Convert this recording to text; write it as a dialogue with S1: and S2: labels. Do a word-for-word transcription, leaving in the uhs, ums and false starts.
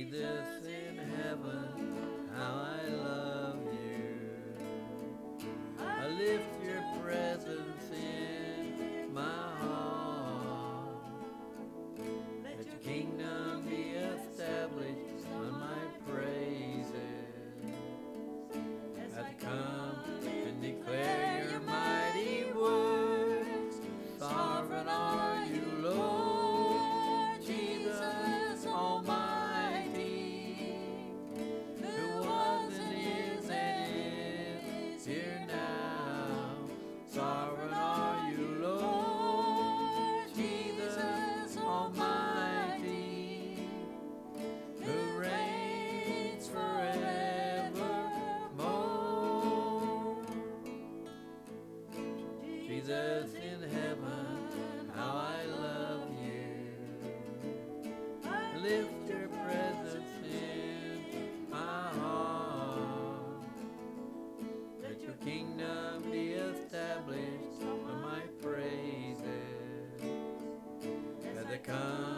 S1: Jesus in heaven, how I love you. I lift your presence in my heart. Let your kingdom be established on my praises. As I come and declare your mighty works, sovereign are you, Lord Jesus Almighty, who was and is and is here now. Sovereign are you, Lord Jesus Almighty, who reigns forevermore. Jesus in heaven, how I love you. Lift your presence in my heart. Let your kingdom be established on my praises. As I come